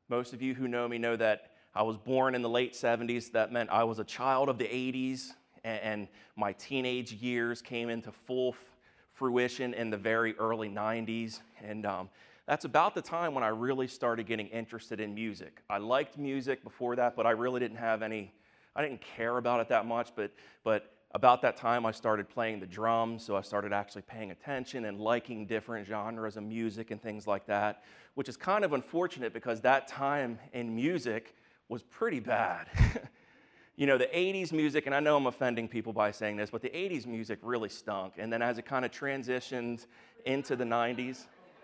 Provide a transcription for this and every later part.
Most of you who know me know that I was born in the late 70s. That meant I was a child of the 80s, and my teenage years came into full fruition in the very early 90s. And that's about the time when I really started getting interested in music. I liked music before that, but I really didn't I didn't care about it that much, but about that time I started playing the drums, so I started actually paying attention and liking different genres of music and things like that, which is kind of unfortunate because that time in music was pretty bad. You know, the 80s music, and I know I'm offending people by saying this, but the 80s music really stunk. And then as it kind of transitioned into the 90s,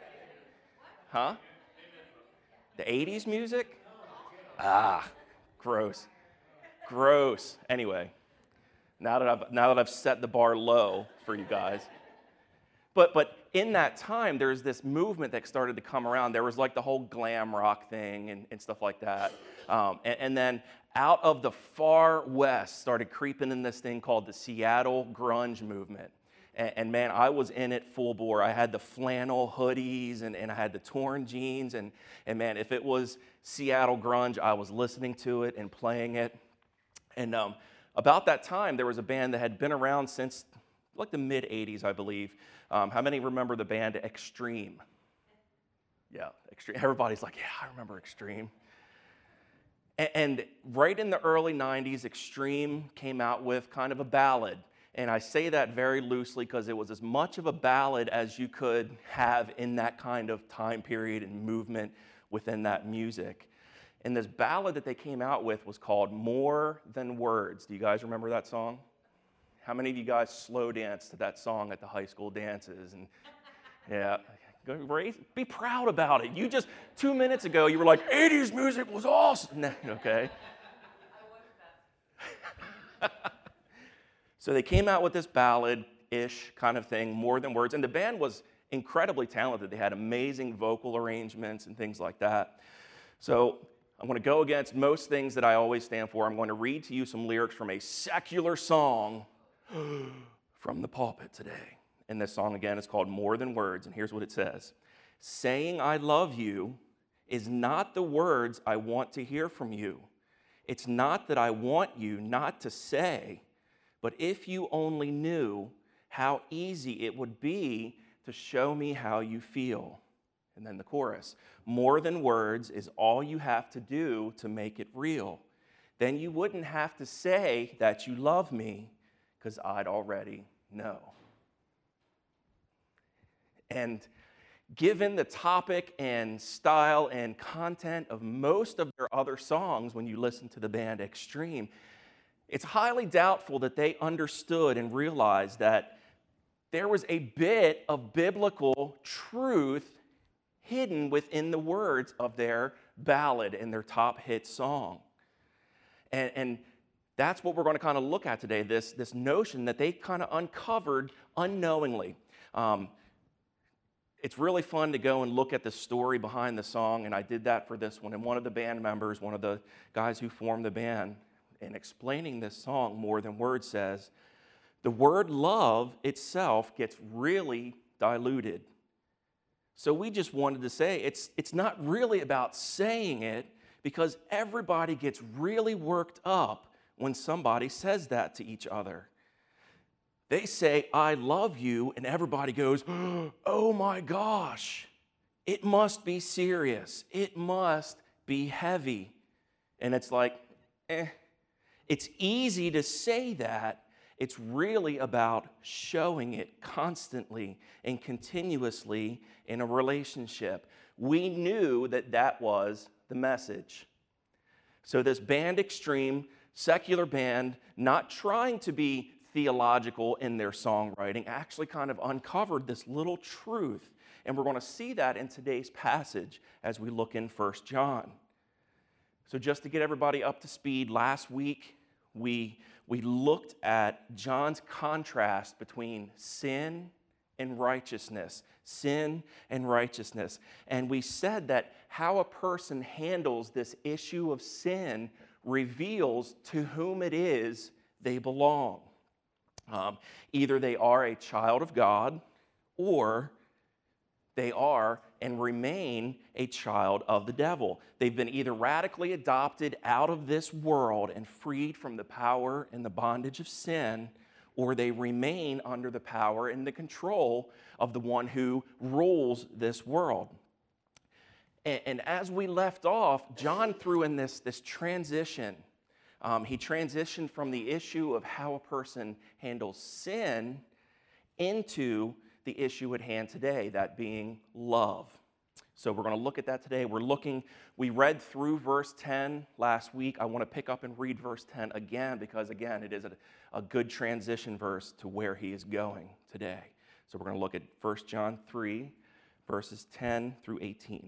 huh? The 80s music? Ah, gross. Gross. Anyway, now that I've set the bar low for you guys. But in that time, there's this movement that started to come around. There was like the whole glam rock thing and stuff like that. And then out of the far west started creeping in this thing called the Seattle grunge movement. And man, I was in it full bore. I had the flannel hoodies and I had the torn jeans. And man, if it was Seattle grunge, I was listening to it and playing it. And about that time, there was a band that had been around since like the mid-'80s, I believe. How many remember the band Extreme? Yeah, Extreme. Everybody's like, yeah, I remember Extreme. And right in the early 90s, Extreme came out with kind of a ballad. And I say that very loosely because it was as much of a ballad as you could have in that kind of time period and movement within that music. And this ballad that they came out with was called More Than Words. Do you guys remember that song? How many of you guys slow danced to that song at the high school dances? And yeah, be proud about it. You just 2 minutes ago, you were like, 80s music was awesome. Okay. So they came out with this ballad-ish kind of thing, More Than Words. And the band was incredibly talented. They had amazing vocal arrangements and things like that. So I'm going to go against most things that I always stand for. I'm going to read to you some lyrics from a secular song from the pulpit today. And this song, again, is called More Than Words, and here's what it says. Saying I love you is not the words I want to hear from you. It's not that I want you not to say, but if you only knew how easy it would be to show me how you feel. And then the chorus, more than words is all you have to do to make it real. Then you wouldn't have to say that you love me, because I'd already know. And given the topic and style and content of most of their other songs, when you listen to the band Extreme, it's highly doubtful that they understood and realized that there was a bit of biblical truth hidden within the words of their ballad and their top hit song. And that's what we're going to kind of look at today, this notion that they kind of uncovered unknowingly. It's really fun to go and look at the story behind the song, and I did that for this one. And one of the band members, one of the guys who formed the band, in explaining this song, More Than Words, says, the word love itself gets really diluted. So we just wanted to say it's not really about saying it, because everybody gets really worked up when somebody says that to each other. They say, I love you, and everybody goes, oh my gosh, it must be serious. It must be heavy. And it's like, It's easy to say that. It's really about showing it constantly and continuously in a relationship. We knew that that was the message. So this band Extreme, secular band, not trying to be theological in their songwriting, actually kind of uncovered this little truth. And we're going to see that in today's passage as we look in 1 John. So just to get everybody up to speed, last week we looked at John's contrast between sin and righteousness. Sin and righteousness. And we said that how a person handles this issue of sin reveals to whom it is they belong. Either they are a child of God or they are and remain a child of the devil. They've been either radically adopted out of this world and freed from the power and the bondage of sin, or they remain under the power and the control of the one who rules this world. And as we left off, John threw in this transition. He transitioned from the issue of how a person handles sin into the issue at hand today, that being love. So we're going to look at that today. We read through verse 10 last week. I want to pick up and read verse 10 again because, again, it is a good transition verse to where he is going today. So we're going to look at 1 John 3, verses 10 through 18.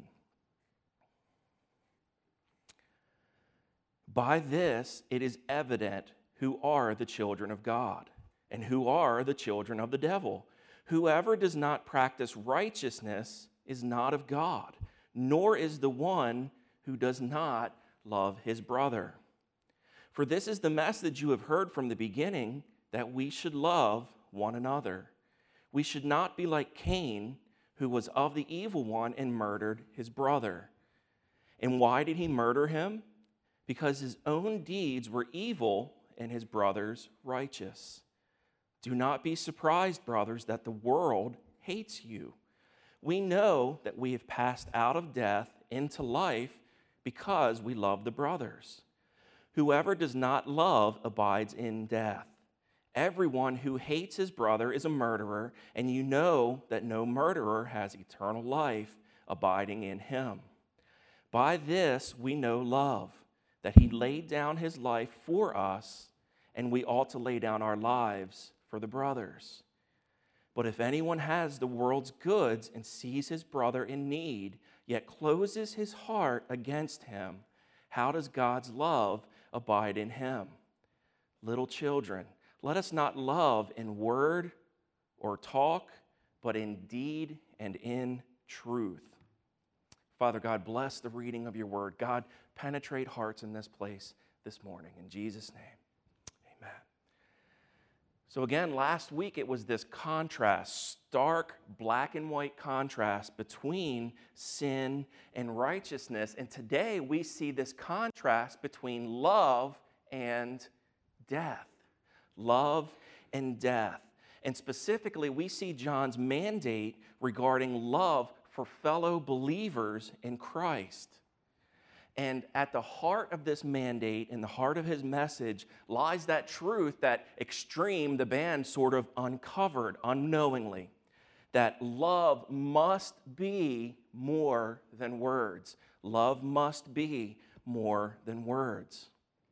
By this it is evident who are the children of God and who are the children of the devil. Whoever does not practice righteousness is not of God, nor is the one who does not love his brother. For this is the message you have heard from the beginning, that we should love one another. We should not be like Cain, who was of the evil one and murdered his brother. And why did he murder him? Because his own deeds were evil and his brother's righteous. Do not be surprised, brothers, that the world hates you. We know that we have passed out of death into life because we love the brothers. Whoever does not love abides in death. Everyone who hates his brother is a murderer, and you know that no murderer has eternal life abiding in him. By this we know love, that he laid down his life for us, and we ought to lay down our lives for the brothers. But if anyone has the world's goods and sees his brother in need, yet closes his heart against him, how does God's love abide in him? Little children, let us not love in word or talk, but in deed and in truth. Father God, bless the reading of your word. God, penetrate hearts in this place this morning. In Jesus' name, amen. So again, last week it was this contrast, stark black and white contrast between sin and righteousness. And today we see this contrast between love and death. Love and death. And specifically, we see John's mandate regarding love for fellow believers in Christ. And at the heart of this mandate, in the heart of his message, lies that truth that Extreme, the band, sort of uncovered unknowingly, that love must be more than words. Love must be more than words.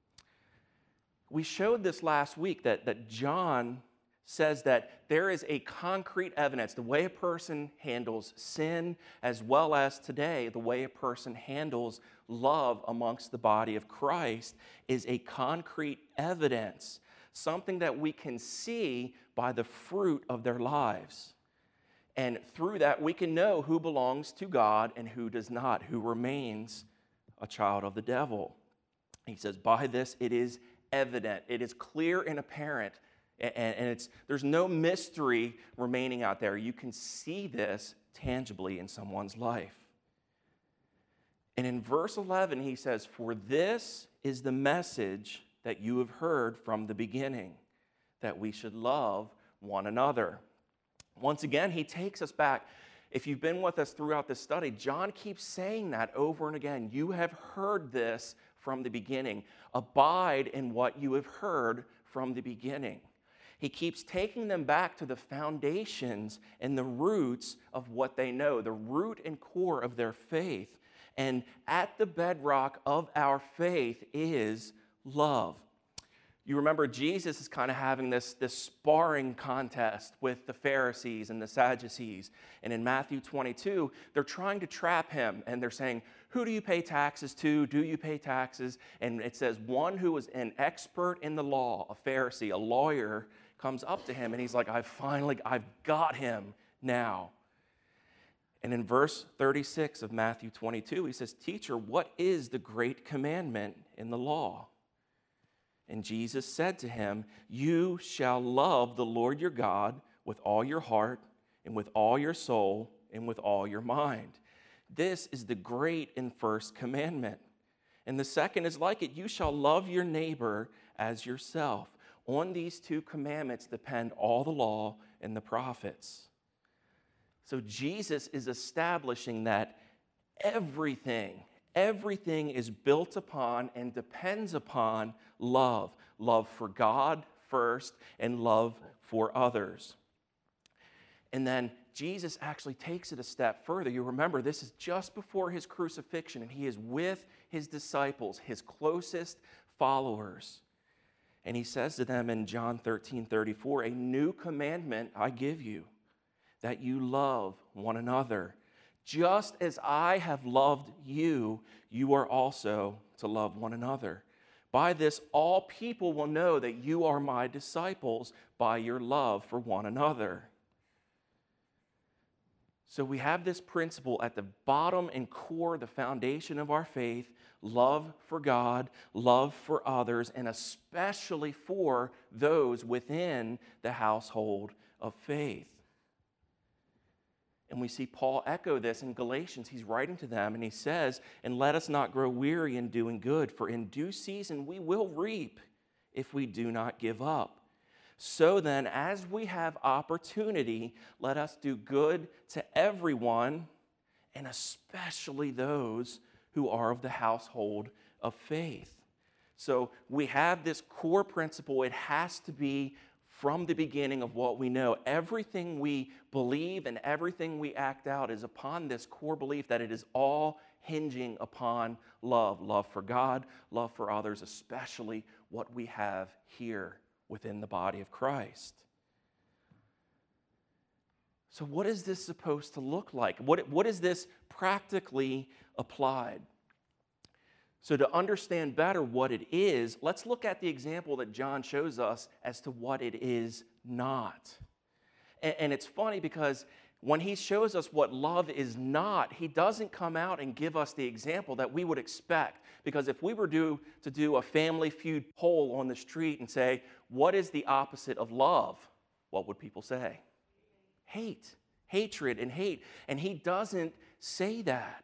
We showed this last week that John says that there is a concrete evidence, the way a person handles sin, as well as today, the way a person handles love amongst the body of Christ, is a concrete evidence, something that we can see by the fruit of their lives. And through that, we can know who belongs to God and who does not, who remains a child of the devil. He says, by this it is evident, it is clear and apparent. And there's no mystery remaining out there. You can see this tangibly in someone's life. And in verse 11, he says, for this is the message that you have heard from the beginning, that we should love one another. Once again, he takes us back. If you've been with us throughout this study, John keeps saying that over and again. You have heard this from the beginning. Abide in what you have heard from the beginning. He keeps taking them back to the foundations and the roots of what they know, the root and core of their faith. And at the bedrock of our faith is love. You remember Jesus is kind of having this sparring contest with the Pharisees and the Sadducees. And in Matthew 22, they're trying to trap him. And they're saying, who do you pay taxes to? Do you pay taxes? And it says one who was an expert in the law, a Pharisee, a lawyer, comes up to him. And he's like, I've got him now. And in verse 36 of Matthew 22, he says, teacher, what is the great commandment in the law? And Jesus said to him, you shall love the Lord your God with all your heart and with all your soul and with all your mind. This is the great and first commandment. And the second is like it, you shall love your neighbor as yourself. On these two commandments depend all the law and the prophets. So Jesus is establishing that everything is built upon and depends upon love. Love for God first and love for others. And then Jesus actually takes it a step further. You remember, this is just before his crucifixion, and he is with his disciples, his closest followers. And he says to them in John 13:34, a new commandment I give you, that you love one another. Just as I have loved you, you are also to love one another. By this, all people will know that you are my disciples, by your love for one another. So we have this principle at the bottom and core, the foundation of our faith, love for God, love for others, and especially for those within the household of faith. And we see Paul echo this in Galatians. He's writing to them and he says, and let us not grow weary in doing good, for in due season we will reap if we do not give up. So then, as we have opportunity, let us do good to everyone, and especially those who are of the household of faith. So we have this core principle. It has to be from the beginning of what we know. Everything we believe and everything we act out is upon this core belief that it is all hinging upon love. Love for God, love for others, especially what we have here within the body of Christ. So what is this supposed to look like? What is this practically applied? So to understand better what it is, let's look at the example that John shows us as to what it is not. And it's funny because when he shows us what love is not, he doesn't come out and give us the example that we would expect. Because if we were to do a Family Feud poll on the street and say, what is the opposite of love? What would people say? Hate. Hatred and hate. And he doesn't say that.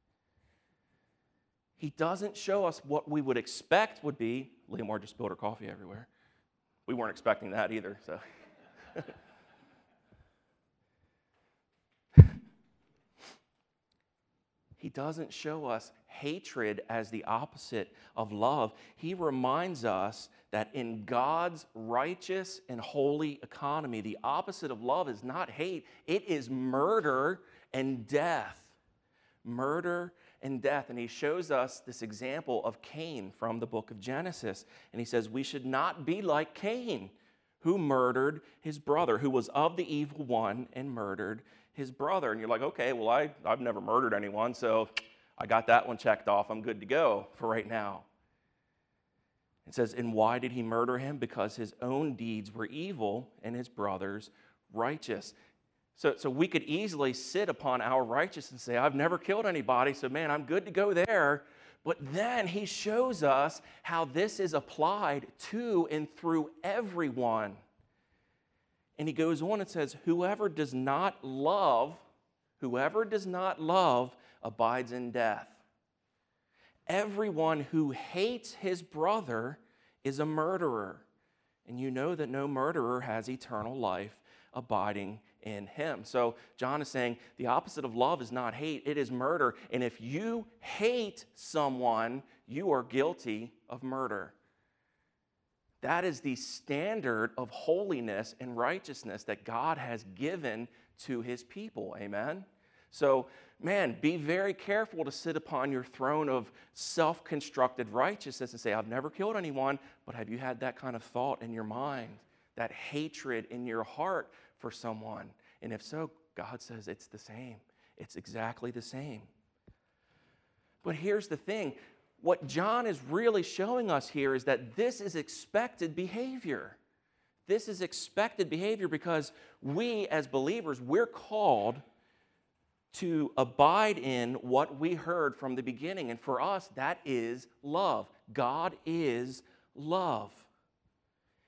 He doesn't show us what we would expect would be. Leomar just spilled her coffee everywhere. We weren't expecting that either, so. He doesn't show us hatred as the opposite of love. He reminds us that in God's righteous and holy economy, the opposite of love is not hate, it is murder and death. Murder and death. And he shows us this example of Cain from the book of Genesis. And he says, we should not be like Cain, who murdered his brother, who was of the evil one and murdered his brother. And you're like, okay, well, I've never murdered anyone, so I got that one checked off. I'm good to go for right now. It says, and why did he murder him? Because his own deeds were evil and his brother's righteous. So we could easily sit upon our righteousness and say, I've never killed anybody, so man, I'm good to go there. But then he shows us how this is applied to and through everyone. And he goes on and says, whoever does not love abides in death. Everyone who hates his brother is a murderer. And you know that no murderer has eternal life abiding in him. So John is saying the opposite of love is not hate, it is murder. And if you hate someone, you are guilty of murder. That is the standard of holiness and righteousness that God has given to his people. Amen? So, man, be very careful to sit upon your throne of self-constructed righteousness and say, I've never killed anyone, but have you had that kind of thought in your mind, that hatred in your heart for someone? And if so, God says it's the same. It's exactly the same. But here's the thing. What John is really showing us here is that this is expected behavior. This is expected behavior because we as believers, we're called to abide in what we heard from the beginning. And for us, that is love. God is love.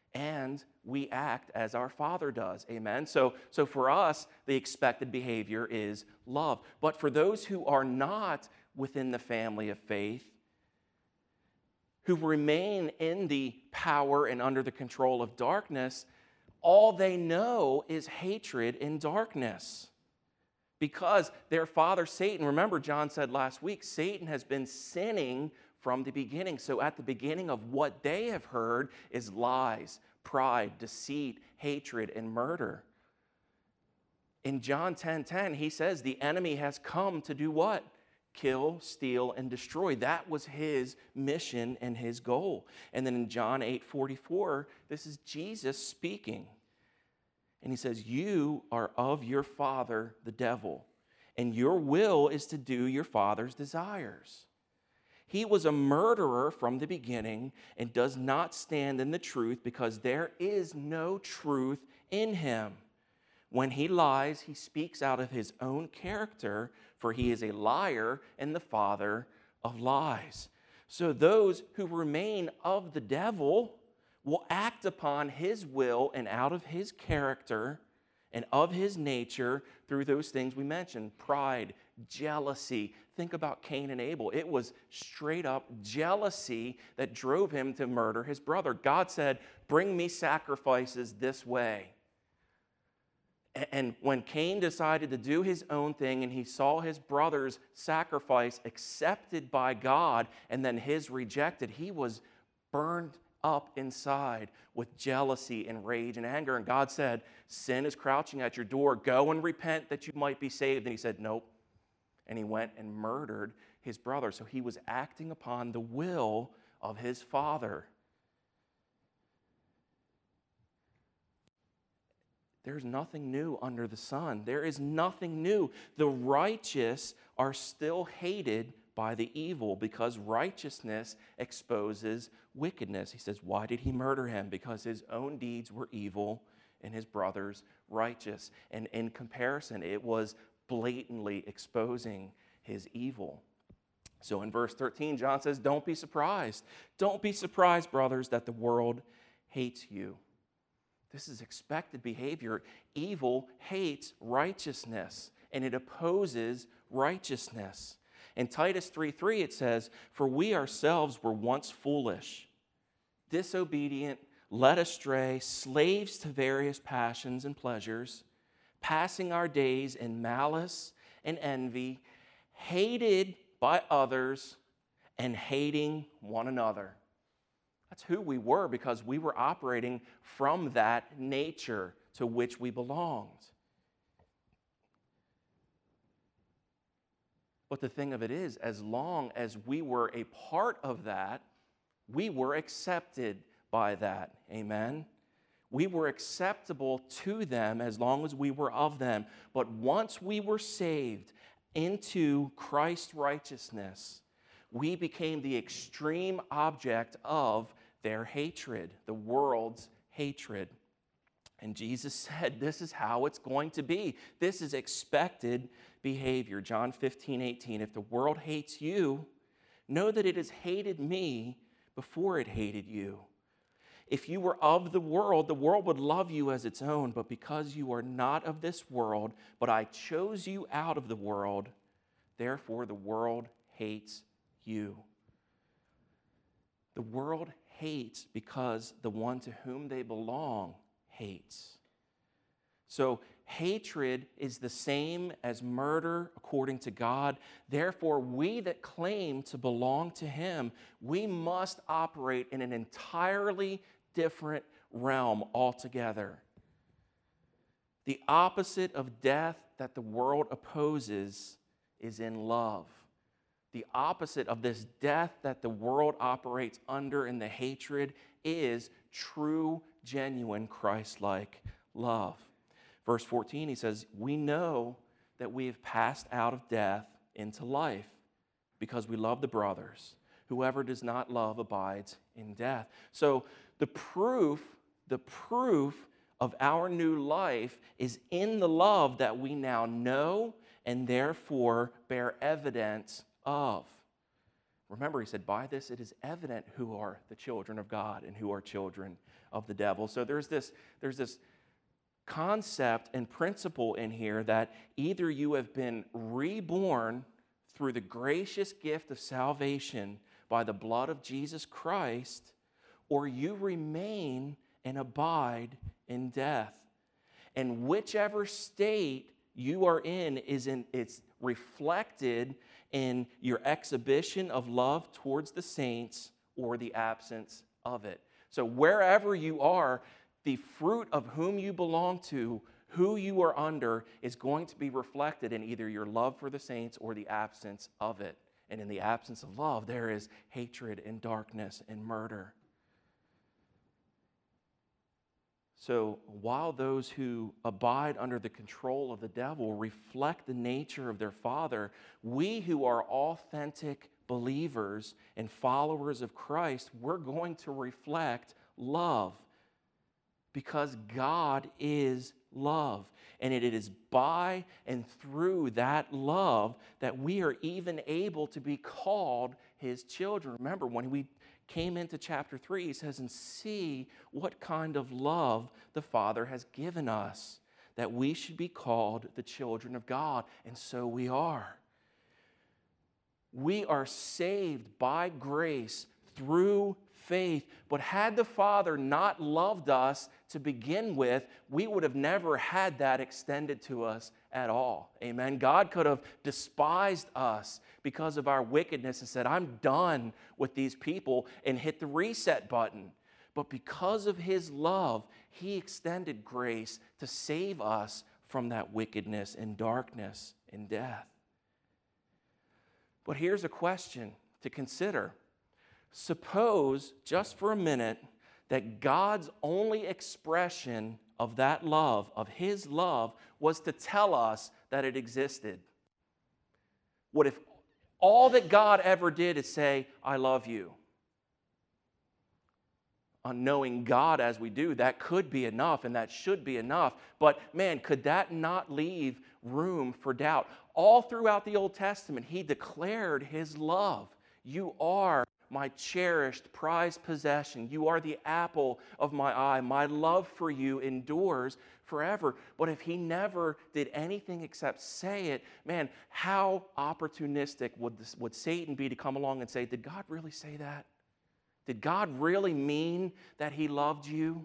and we act as our Father does. Amen? So for us, the expected behavior is love. But for those who are not within the family of faith, who remain in the power and under the control of darkness, all they know is hatred and darkness. Because their father Satan, remember John said last week, Satan has been sinning from the beginning. So at the beginning of what they have heard is lies, pride, deceit, hatred, and murder. In John 10:10, he says the enemy has come to do what? Kill, steal, and destroy. That was his mission and his goal. And then in John 8:44, this is Jesus speaking. And he says, you are of your father, the devil, and your will is to do your father's desires. He was a murderer from the beginning and does not stand in the truth because there is no truth in him. When he lies, he speaks out of his own character, for he is a liar and the father of lies. So those who remain of the devil will act upon his will and out of his character and of his nature through those things we mentioned: pride, jealousy. Think about Cain and Abel. It was straight up jealousy that drove him to murder his brother. God said, bring me sacrifices this way. And when Cain decided to do his own thing and he saw his brother's sacrifice accepted by God and then his rejected, he was burned up inside with jealousy and rage and anger. And God said, sin is crouching at your door. Go and repent that you might be saved. And he said, nope. And he went and murdered his brother. So he was acting upon the will of his father. There's nothing new under the sun. There is nothing new. The righteous are still hated by the evil because righteousness exposes wickedness. He says, why did he murder him? Because his own deeds were evil and his brother's righteous. And in comparison, it was blatantly exposing his evil. So in verse 13, John says, don't be surprised. Don't be surprised, brothers, that the world hates you. This is expected behavior. Evil hates righteousness, and it opposes righteousness. In Titus 3:3, it says, for we ourselves were once foolish, disobedient, led astray, slaves to various passions and pleasures, passing our days in malice and envy, hated by others, and hating one another. That's who we were because we were operating from that nature to which we belonged. But the thing of it is, as long as we were a part of that, we were accepted by that. Amen? We were acceptable to them as long as we were of them. But once we were saved into Christ's righteousness, we became the extreme object of their hatred, the world's hatred. And Jesus said, this is how it's going to be. This is expected behavior. John 15:18, if the world hates you, know that it has hated me before it hated you. If you were of the world would love you as its own, but because you are not of this world, but I chose you out of the world, therefore the world hates you. The world hates because the one to whom they belong hates. So hatred is the same as murder according to God. Therefore, we that claim to belong to him, we must operate in an entirely different realm altogether. The opposite of death that the world opposes is in love. The opposite of this death that the world operates under in the hatred is true, genuine, Christ-like love. Verse 14, he says, we know that we have passed out of death into life because we love the brothers. Whoever does not love abides in death. So the proof of our new life is in the love that we now know and therefore bear evidence of. Remember, he said, by this it is evident who are the children of God and who are children of the devil. So there's this concept and principle in here that either you have been reborn through the gracious gift of salvation by the blood of Jesus Christ, or you remain and abide in death. And whichever state you are in, it's reflected in your exhibition of love towards the saints or the absence of it. So wherever you are, the fruit of whom you belong to, who you are under, is going to be reflected in either your love for the saints or the absence of it. And in the absence of love, there is hatred and darkness and murder. So while those who abide under the control of the devil reflect the nature of their Father, we who are authentic believers and followers of Christ, we're going to reflect love because God is love. And it is by and through that love that we are even able to be called His children. Remember, when we came into chapter 3, he says, and see what kind of love the Father has given us, that we should be called the children of God. And so we are. We are saved by grace through faith. But had the Father not loved us to begin with, we would have never had that extended to us at all. Amen. God could have despised us because of our wickedness and said, I'm done with these people, and hit the reset button. But because of His love, He extended grace to save us from that wickedness and darkness and death. But here's a question to consider. Suppose, just for a minute, that God's only expression of that love, of His love, was to tell us that it existed. What if all that God ever did is say, I love you? Knowing God as we do, that could be enough and that should be enough. But man, could that not leave room for doubt? All throughout the Old Testament, He declared His love. You are my cherished, prized possession. You are the apple of my eye. My love for you endures forever. But if He never did anything except say it, man, how opportunistic would Satan be to come along and say, did God really say that? Did God really mean that He loved you?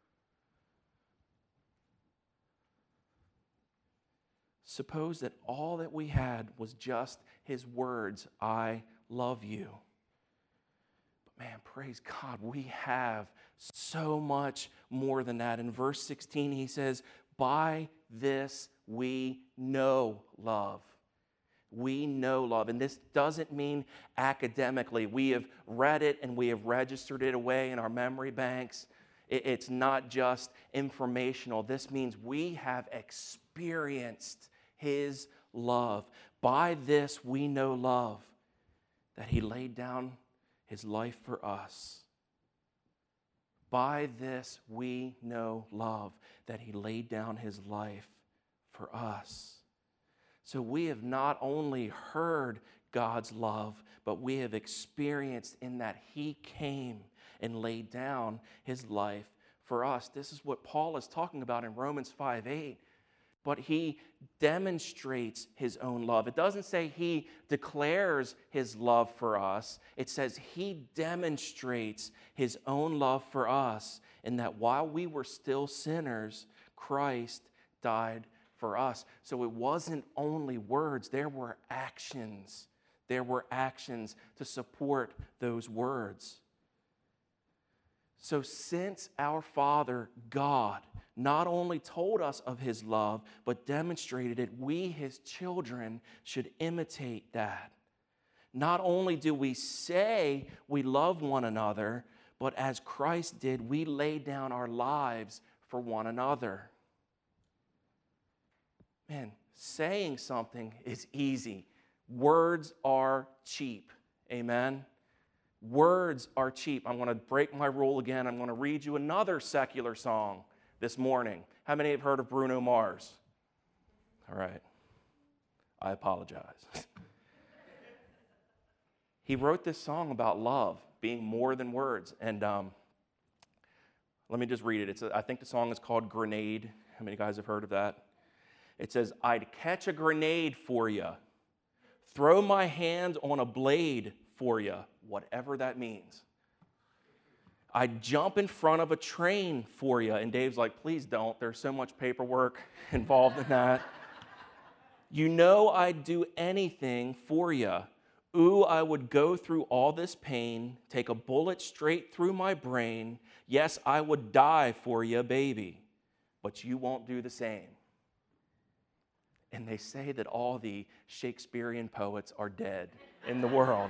Suppose that all that we had was just His words, I love you. But man, praise God, we have so much more than that. In verse 16, he says, by this we know love. We know love. And this doesn't mean academically. We have read it and we have registered it away in our memory banks. It's not just informational. This means we have experienced His love. By this we know love, that He laid down His life for us. By this we know love, that He laid down His life for us. So we have not only heard God's love, but we have experienced in that He came and laid down His life for us. This is what Paul is talking about in Romans 5:8. But He demonstrates His own love. It doesn't say He declares His love for us. It says He demonstrates His own love for us, in that while we were still sinners, Christ died for us. So it wasn't only words, there were actions. There were actions to support those words. So since our Father, God, not only told us of His love, but demonstrated it, we, His children, should imitate that. Not only do we say we love one another, but as Christ did, we lay down our lives for one another. Man, saying something is easy. Words are cheap. Amen? Words are cheap. I'm going to break my rule again. I'm going to read you another secular song this morning. How many have heard of Bruno Mars? All right. I apologize. he wrote this song about love being more than words. And let me just read it. I think the song is called Grenade. How many guys have heard of that? It says, I'd catch a grenade for you, throw my hand on a blade for you, whatever that means. I'd jump in front of a train for you. And Dave's like, please don't. There's so much paperwork involved in that. You know I'd do anything for you. Ooh, I would go through all this pain, take a bullet straight through my brain. Yes, I would die for you, baby, but you won't do the same. And they say that all the Shakespearean poets are dead in the world.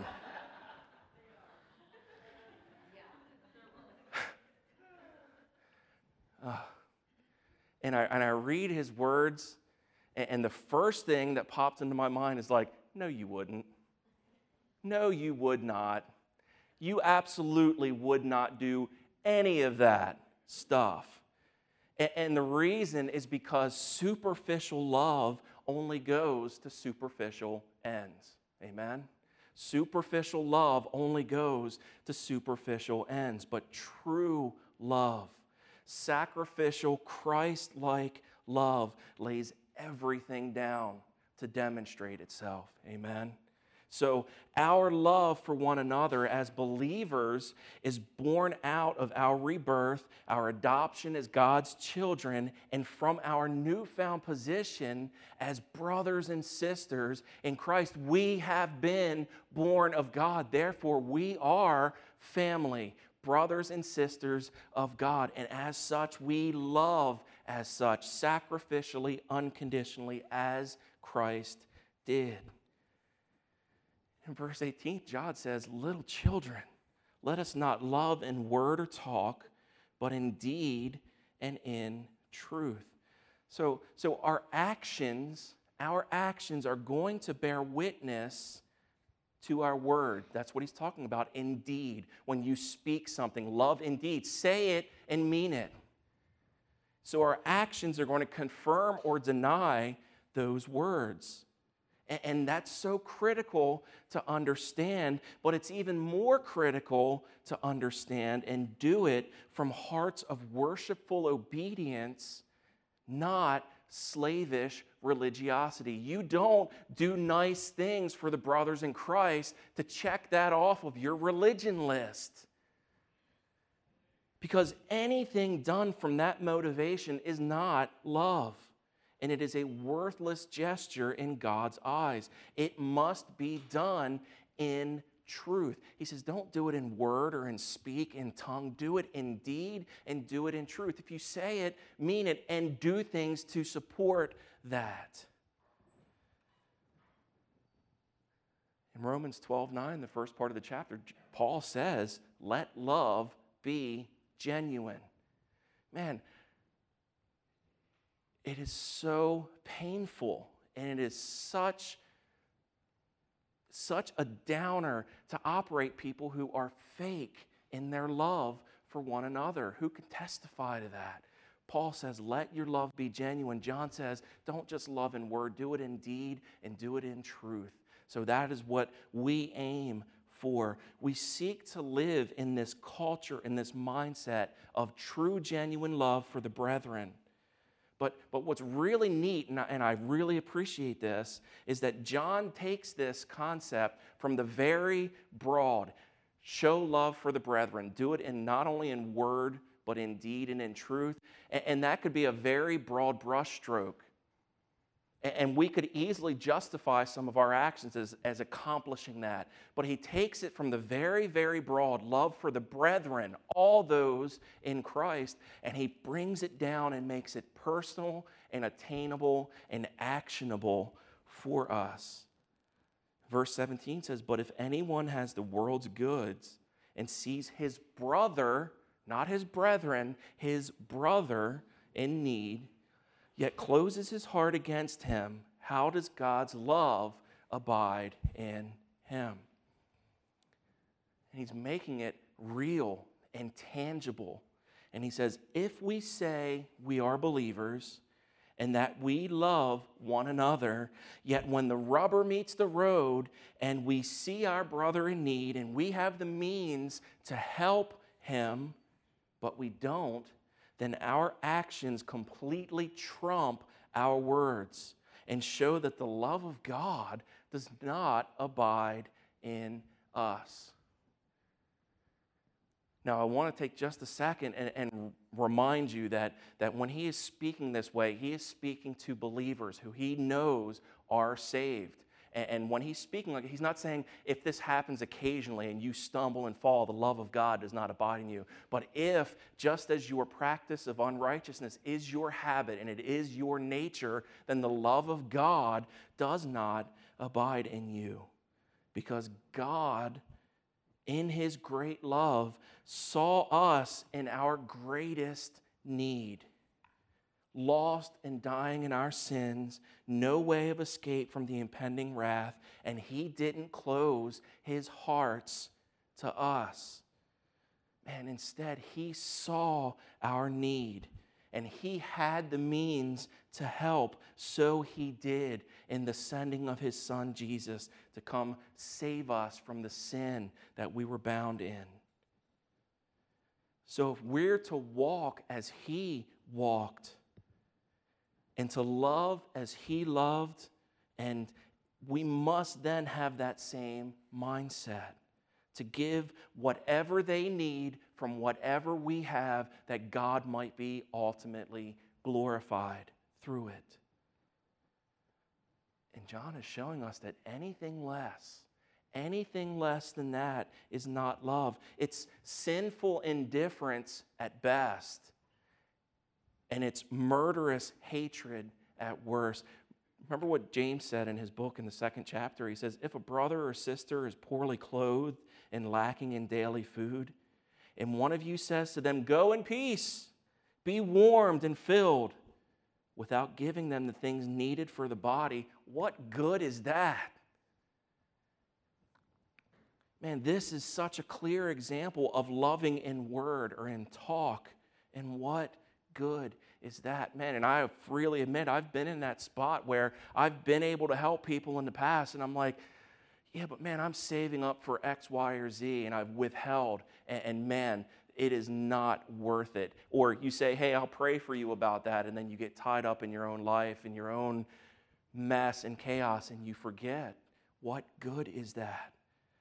And I read his words, and the first thing that pops into my mind is like, no, you wouldn't. No, you would not. You absolutely would not do any of that stuff. And the reason is because superficial love only goes to superficial ends. Amen? Superficial love only goes to superficial ends. But true love, sacrificial, Christ-like love, lays everything down to demonstrate itself. Amen? So our love for one another as believers is born out of our rebirth, our adoption as God's children, and from our newfound position as brothers and sisters in Christ. We have been born of God. Therefore, we are family, brothers and sisters of God. And as such, we love as such, sacrificially, unconditionally, as Christ did. In verse 18, John says, little children, let us not love in word or talk, but in deed and in truth. So our actions are going to bear witness to our word. That's what he's talking about, indeed. When you speak something, love indeed. Say it and mean it. So our actions are going to confirm or deny those words. And that's so critical to understand, but it's even more critical to understand and do it from hearts of worshipful obedience, not slavish religiosity. You don't do nice things for the brothers in Christ to check that off of your religion list. Because anything done from that motivation is not love. And it is a worthless gesture in God's eyes. It must be done in truth. He says, don't do it in word or in speak, in tongue. Do it in deed and do it in truth. If you say it, mean it, and do things to support that. In Romans 12:9, the first part of the chapter, Paul says, let love be genuine. Man, it is so painful, and it is such a downer to operate people who are fake in their love for one another. Who can testify to that? Paul says, let your love be genuine. John says, don't just love in word, do it in deed and do it in truth. So that is what we aim for. We seek to live in this culture, in this mindset of true, genuine love for the brethren. But what's really neat, and I really appreciate this, is that John takes this concept from the very broad, show love for the brethren, do it in not only in word, but in deed and in truth. And that could be a very broad brushstroke. And we could easily justify some of our actions as accomplishing that. But he takes it from the very, very broad love for the brethren, all those in Christ, and he brings it down and makes it personal and attainable and actionable for us. Verse 17 says, but if anyone has the world's goods and sees his brother, not his brethren, his brother in need, yet closes his heart against him, how does God's love abide in him? And he's making it real and tangible. And he says, if we say we are believers and that we love one another. Yet when the rubber meets the road and we see our brother in need and we have the means to help him, but we don't, then our actions completely trump our words and show that the love of God does not abide in us. Now, I want to take just a second and remind you that when he is speaking this way, he is speaking to believers who he knows are saved. And when he's speaking, like, he's not saying if this happens occasionally and you stumble and fall, the love of God does not abide in you. But if, just as your practice of unrighteousness is your habit and it is your nature, then the love of God does not abide in you. Because God, in his great love, saw us in our greatest need. Lost and dying in our sins, no way of escape from the impending wrath, and he didn't close his hearts to us. And instead, he saw our need, and he had the means to help, so he did in the sending of his son Jesus to come save us from the sin that we were bound in. So if we're to walk as he walked, and to love as he loved, and we must then have that same mindset to give whatever they need from whatever we have, that God might be ultimately glorified through it. And John is showing us that anything less than that is not love. It's sinful indifference at best, and it's murderous hatred at worst. Remember what James said in his book in the 2nd chapter? He says, if a brother or sister is poorly clothed and lacking in daily food, and one of you says to them, go in peace, be warmed and filled, without giving them the things needed for the body, what good is that? Man, this is such a clear example of loving in word or in talk. And what good is that? Man, and I freely admit I've been in that spot where I've been able to help people in the past, and I'm like, yeah, but man, I'm saving up for X, Y, or Z, and I've withheld, and man, it is not worth it. Or you say, hey, I'll pray for you about that, and then you get tied up in your own life, in your own mess and chaos, and you forget. What good is that?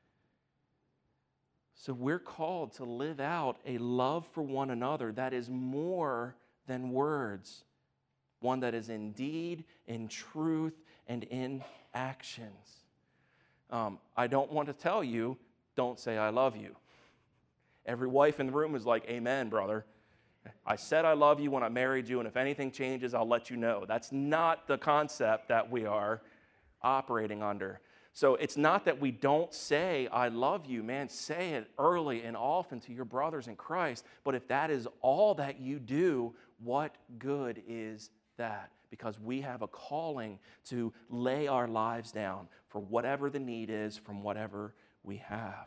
So we're called to live out a love for one another that is more than words, one that is in deed, in truth, and in actions. I don't want to tell you, don't say I love you. Every wife in the room is like, amen, brother. I said I love you when I married you, and if anything changes, I'll let you know. That's not the concept that we are operating under. So it's not that we don't say, I love you, man. Say it early and often to your brothers in Christ. But if that is all that you do, what good is that? Because we have a calling to lay our lives down for whatever the need is from whatever we have.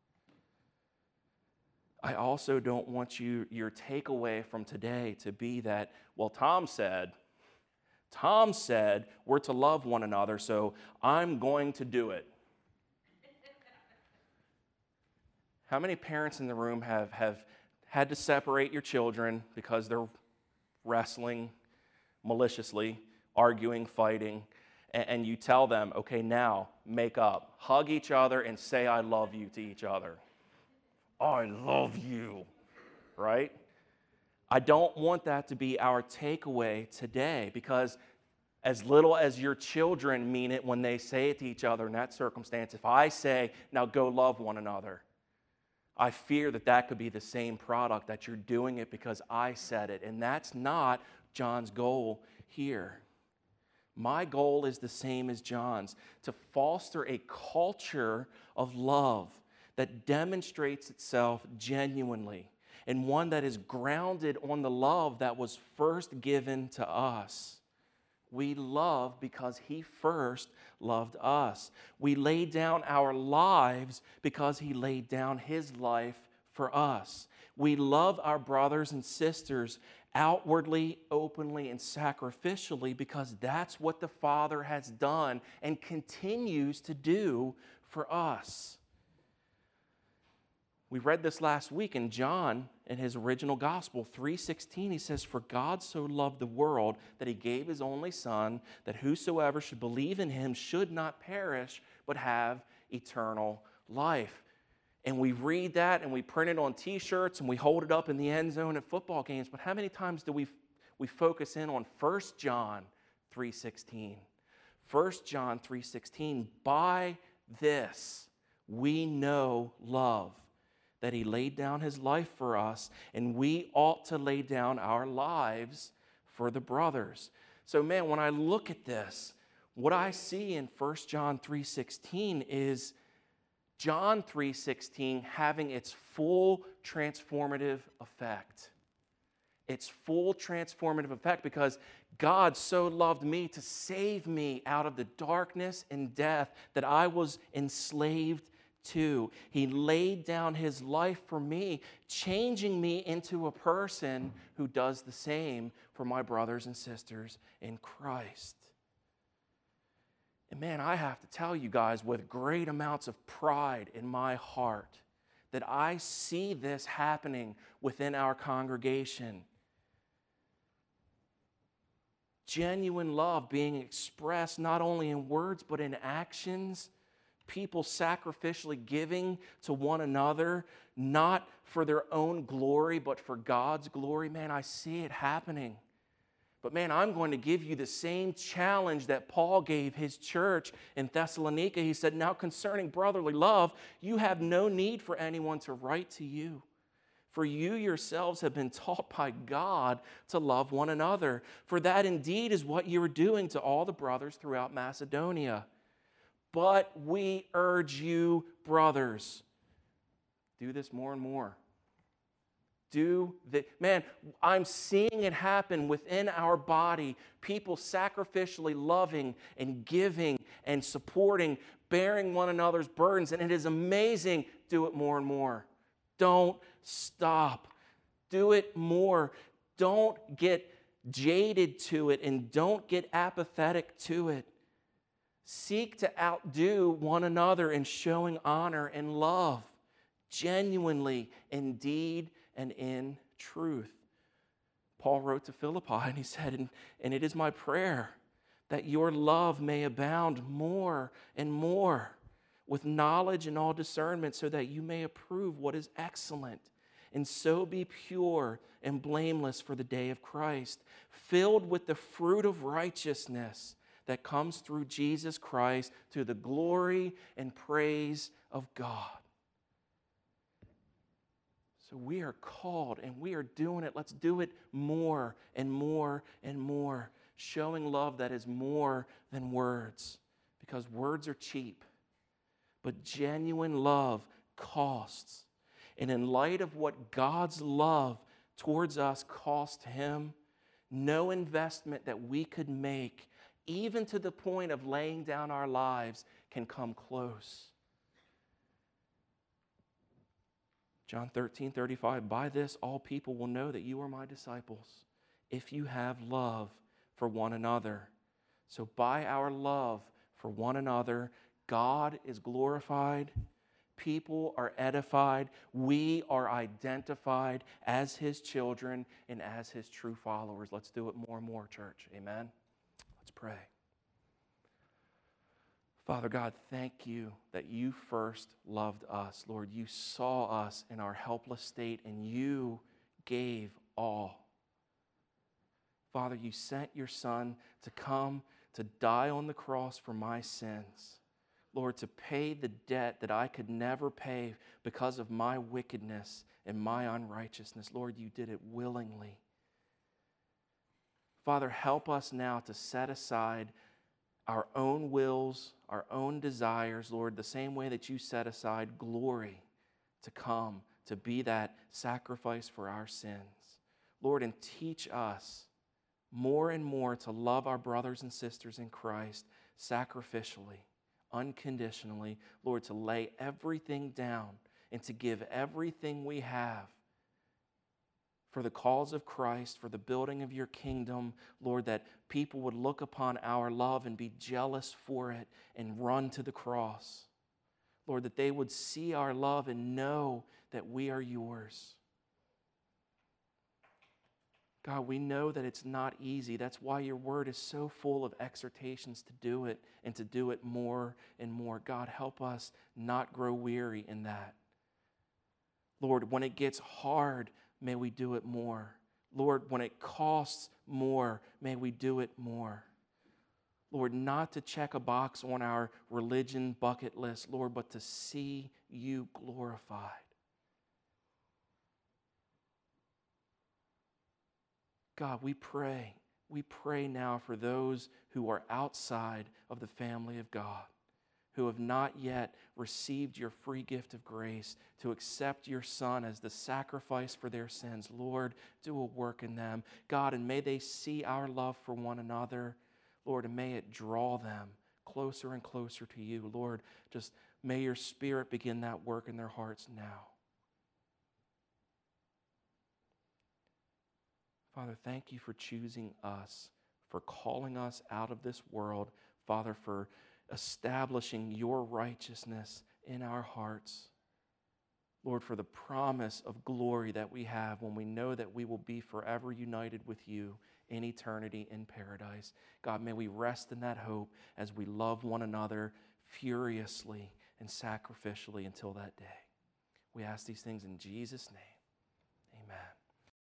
I also don't want your takeaway from today to be that, well, Tom said we're to love one another, so I'm going to do it. How many parents in the room have had to separate your children because they're wrestling maliciously, arguing, fighting, and you tell them, okay, now make up, hug each other, and say I love you to each other? I love you, right? I don't want that to be our takeaway today, because as little as your children mean it when they say it to each other in that circumstance, if I say, now go love one another, I fear that that could be the same product, that you're doing it because I said it. And that's not John's goal here. My goal is the same as John's, to foster a culture of love that demonstrates itself genuinely, and one that is grounded on the love that was first given to us. We love because he first loved us. We lay down our lives because he laid down his life for us. We love our brothers and sisters outwardly, openly, and sacrificially because that's what the Father has done and continues to do for us. We read this last week in John, in his original gospel, 3:16, he says, "For God so loved the world that he gave his only Son, that whosoever should believe in him should not perish, but have eternal life." And we read that and we print it on t-shirts and we hold it up in the end zone at football games. But how many times do we focus in on 1 John 3:16? 1 John 3:16, "By this we know love, that he laid down his life for us, and we ought to lay down our lives for the brothers." So man, when I look at this, what I see in 1 John 3:16 is John 3:16 having its full transformative effect. Its full transformative effect because God so loved me to save me out of the darkness and death that I was enslaved to. He laid down his life for me, changing me into a person who does the same for my brothers and sisters in Christ. And man, I have to tell you guys with great amounts of pride in my heart that I see this happening within our congregation. Genuine love being expressed not only in words but in actions. People sacrificially giving to one another, not for their own glory but for God's glory. Man, I see it happening. But man, I'm going to give you the same challenge that Paul gave his church in Thessalonica. He said, "Now concerning brotherly love, you have no need for anyone to write to you. For you yourselves have been taught by God to love one another. For that indeed is what you are doing to all the brothers throughout Macedonia. But we urge you, brothers," do this more and more. Man, I'm seeing it happen within our body. People sacrificially loving and giving and supporting, bearing one another's burdens. And it is amazing. Do it more and more. Don't stop. Do it more. Don't get jaded to it and don't get apathetic to it. Seek to outdo one another in showing honor and love, genuinely, in deed and in truth. Paul wrote to Philippi and he said, and it is my prayer that your love may abound more and more with knowledge and all discernment, so that you may approve what is excellent, and so be pure and blameless for the day of Christ, filled with the fruit of righteousness that comes through Jesus Christ, to the glory and praise of God. So we are called and we are doing it. Let's do it more and more and more, showing love that is more than words, because words are cheap, but genuine love costs. And in light of what God's love towards us cost him, no investment that we could make, even to the point of laying down our lives, can come close. John 13:35, "By this all people will know that you are my disciples, if you have love for one another." So by our love for one another, God is glorified, people are edified, we are identified as his children and as his true followers. Let's do it more and more, church. Amen? Let's pray. Father God, thank you that you first loved us. Lord, you saw us in our helpless state and you gave all. Father, you sent your Son to come to die on the cross for my sins. Lord, to pay the debt that I could never pay because of my wickedness and my unrighteousness. Lord, you did it willingly. Father, help us now to set aside our own wills, our own desires, Lord, the same way that you set aside glory to come, to be that sacrifice for our sins. Lord, and teach us more and more to love our brothers and sisters in Christ sacrificially, unconditionally. Lord, to lay everything down and to give everything we have for the cause of Christ, for the building of your kingdom, Lord, that people would look upon our love and be jealous for it and run to the cross. Lord, that they would see our love and know that we are yours. God, we know that it's not easy. That's why your word is so full of exhortations to do it and to do it more and more. God, help us not grow weary in that. Lord, when it gets hard, may we do it more. Lord, when it costs more, may we do it more. Lord, not to check a box on our religion bucket list, Lord, but to see you glorified. God, we pray now for those who are outside of the family of God, who have not yet received your free gift of grace to accept your Son as the sacrifice for their sins. Lord, do a work in them. God, and may they see our love for one another, Lord, and may it draw them closer and closer to you. Lord, just may your Spirit begin that work in their hearts now. Father, thank you for choosing us, for calling us out of this world. Father, for establishing your righteousness in our hearts. Lord, for the promise of glory that we have when we know that we will be forever united with you in eternity in paradise. God, may we rest in that hope as we love one another furiously and sacrificially until that day. We ask these things in Jesus' name.